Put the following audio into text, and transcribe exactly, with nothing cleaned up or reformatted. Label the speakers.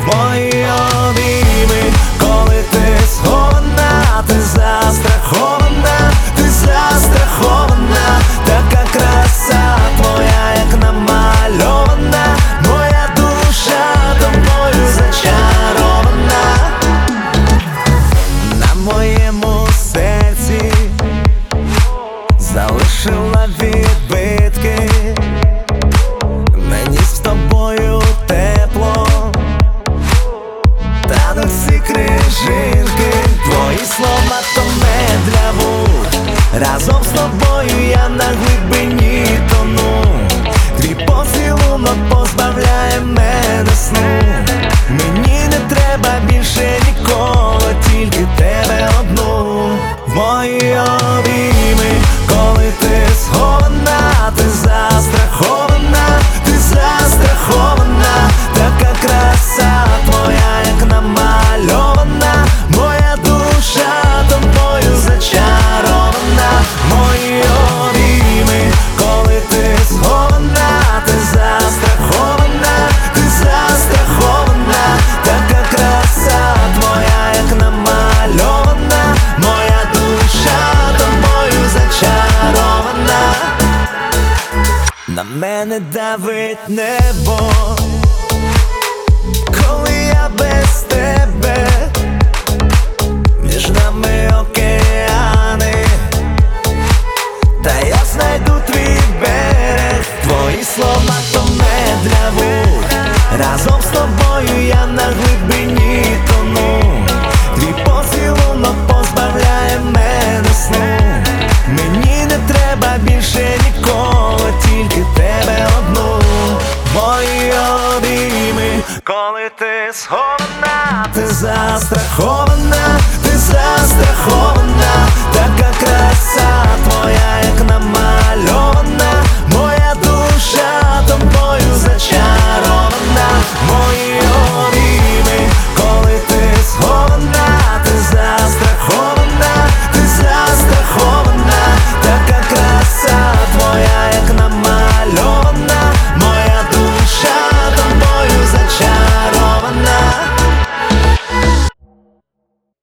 Speaker 1: Твої обійми, коли ти схована, ти застрахована, ти застрахована, така краса твоя, як намальована, моя душа тобою зачарована. На моєму серці залишила відбитки, мені з тобою тепло, тануть всі крижинки. Твої слова то мед для вух, разом з тобою я на глибині тону. Твій поцілунок позбавляє мене сну. Мені не треба більше ніколи, тільки тебе одну. Мої обійми, коли ти схована, ти застрахована, ти застрахована, така краса твоя, як намальована, моя душа тобою зачарована. Мої обійми, коли ти схована, ти застрахована, ти застрахована, така краса твоя, як намальована, моя душа тобою зачарована. На мене давить небо, коли я без тебе, між нами океани, та я знайду твій берег. Твої слова то мед для вух, разом з тобою я на глибині тону. Твій поцілунок позбавляє мене сну. Мені не треба більше ніколи, тільки тебе одну. Мої обійми, коли ти схована, ти застрахована,